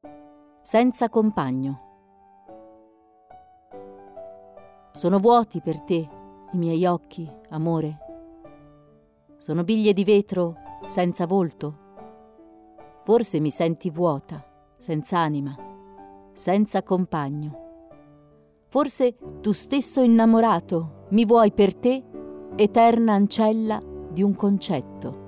Senza compagno. Sono vuoti per te i miei occhi, amore. Sono biglie di vetro senza volto. Forse mi senti vuota, senza anima, senza compagno. Forse tu stesso innamorato mi vuoi per te eterna ancella di un concetto.